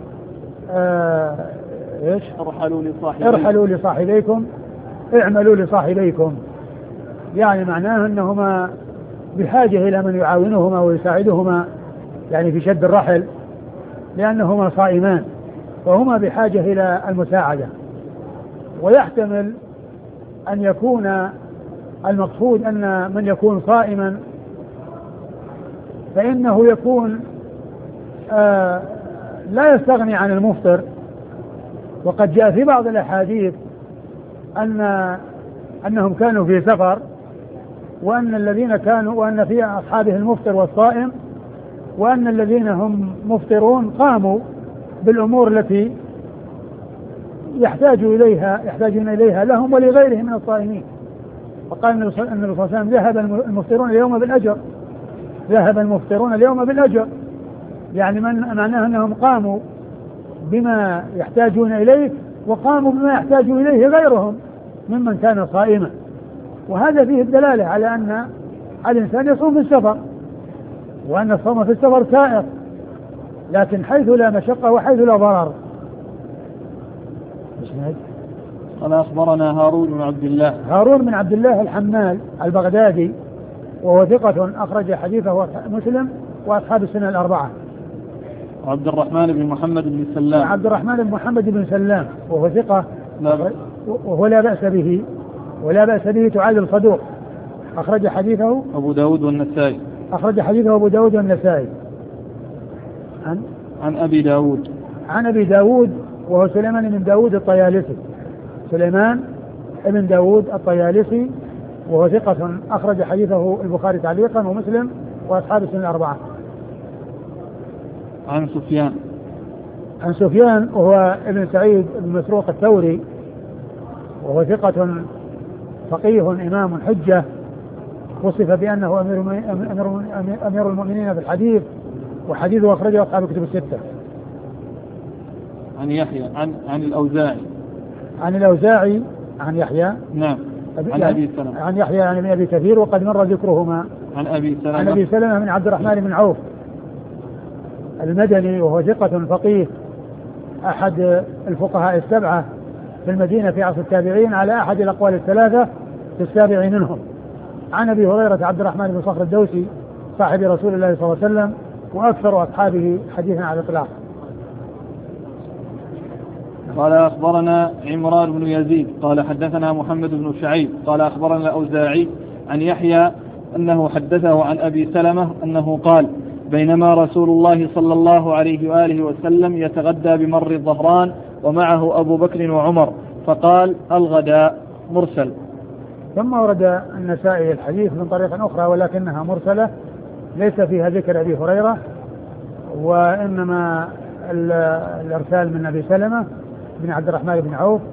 إيش؟ ارحلوا لصاحبيكم، اعملوا لصاحبيكم، يعني معناه أنهما بحاجة إلى من يعاونهما ويساعدهما يعني في شد الرحل، لأنهما صائمان فهما بحاجة إلى المساعدة. ويحتمل أن يكون المقصود أن من يكون صائما فإنه يكون لا يستغني عن المفطر، وقد جاء في بعض الأحاديث أنهم كانوا في سفر، وأن الذين كانوا وأن في أصحابه المفطر والصائم، وأن الذين هم مفطرون قاموا بالأمور التي يحتاجون إليها لهم ولغيرهم من الصائمين. وقال النبي صلى الله عليه وسلم ذهب المفطرون اليوم بالأجر، ذهب المفطرون اليوم بالأجر، يعني معناه أنهم قاموا بما يحتاجون إليه وقاموا بما يحتاج إليه غيرهم ممن كان صائما. وهذا فيه الدلالة على أن الإنسان يصوم في السفر، وأن الصوم في السفر سائر، لكن حيث لا مشقة وحيث لا ضرر. قال أخبرنا هارون بن عبد الله. هارون بن عبد الله الحمال البغدادي، وهو ثقة أخرج حديثه مسلم وأصحاب السنة الأربعة. عبد الرحمن بن محمد بن سلام. عبد الرحمن بن محمد بن سلام وهو ثقة وهو لا بأس به، ولا بأس به تعادل صدوق، أخرج حديثه أبو داود والنسائي. أخرج حديثه أبو داود والنسائي. عن أبي داود. عن أبي داود وهو سليمان بن داود الطيالسي، سليمان بن داود الطيالسي، وهو ثقة أخرج حديثه البخاري تعليقا ومسلم وأصحاب السنة الأربعة. عن سفيان. عن سفيان وهو ابن سعيد بن مسروق الثوري، وهو ثقة فقيه إمام حجة، وصف بأنه أمير المؤمنين في الحديث، وحديثه أخرجه أصحاب الكتب الستة. عن يحيى عن الأوزاعي. عن الأوزاعي عن يحيى. نعم. عن أبي سلمة. عن يحيى عن ابن أبي كثير وقد مر ذكرهما. عن أبي سلمة. عن أبي سلمة من عبد الرحمن بن عوف المدني، وهو ثقة فقيه أحد الفقهاء السبعة في المدينة في عصر التابعين على أحد الأقوال الثلاثة في السابع منهم. عن أبي هريرة عبد الرحمن بن صخر الدوسي صاحب رسول الله صلى الله عليه وسلم، وأكثر أصحابه حديثا على الإطلاق. قال أخبرنا عمران بن يزيد قال حدثنا محمد بن شعيب قال أخبرنا الأوزاعي عن يحيى أنه حدثه عن أبي سلمة أنه قال بينما رسول الله صلى الله عليه وآله وسلم يتغدى بمر الظهران ومعه أبو بكر وعمر فقال الغداء. مرسل. ثم ورد النسائي الحديث من طريق أخرى ولكنها مرسلة ليس فيها ذكر أبي هريرة، وإنما الإرسال من أبي سلمة بن عبد الرحمن بن عوف،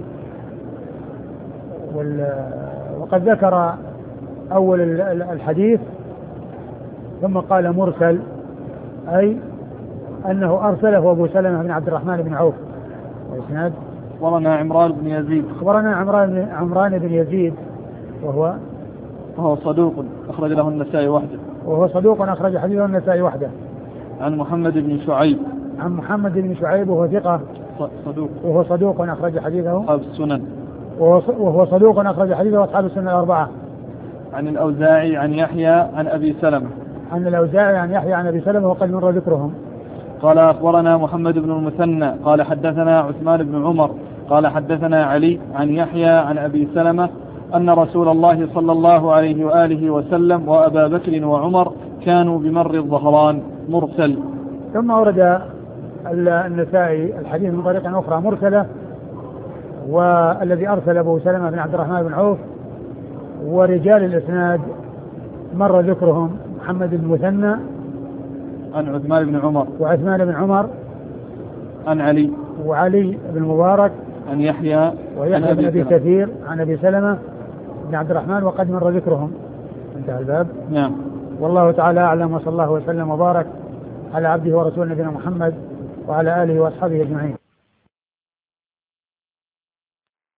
وقد ذكر أول الحديث ثم قال مرسل، أي أنه أرسله أبو سلمة بن عبد الرحمن بن عوف. وإسناد أخبرنا عمران بن يزيد. أخبرنا عمران بن يزيد وهو صدوق أخرج له النسائي وحده. وهو صدوق أخرج حديثه النسائي وحده. عن محمد بن شعيب. عن محمد بن شعيب وهو ثقة صدوق. وهو صدوق أخرج حديثه أصحاب السنن. وهو صدوق أخرج حديثه أصحاب السنن الأربعة. عن الأوزاعي عن يحيى عن أبي سلمة. عن الأوزاعي عن يحيى عن أبي سلمة وقد مر ذكرهم. قال أخبرنا محمد بن المثنى قال حدثنا عثمان بن عمر قال حدثنا علي عن يحيى عن أبي سلمة أن رسول الله صلى الله عليه وآله وسلم وأبا بكر وعمر كانوا بمر الظهران. مرسل. ثم ورد النسائي الحديث من طريق أخرى مرسلة، والذي أرسل أبو سلمة بن عبد الرحمن بن عوف، ورجال الإسناد مر ذكرهم محمد بن المثنى عن عثمان بن عمر وعثمان بن عمر عن علي وعلي بن مبارك عن يحيى ويحيى بن أبي كثير عن أبي سلمة بن عبد الرحمن وقد مر ذكرهم. انتهى الباب. نعم. والله تعالى أعلم، وصلى الله وسلم وبارك على عبده ورسوله نبينا محمد وعلى آله وأصحابه أجمعين.